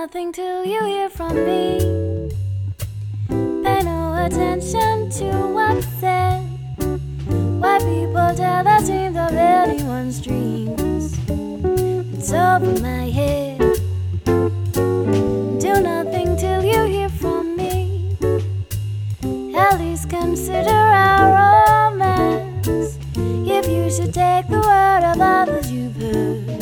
nothing till you hear from me. Pay no attention to what's said. Why people tell the seams of anyone's dreams. It's over my head. Do nothing till you hear from me. At least consider our romance. If you should take the word of others you've heard,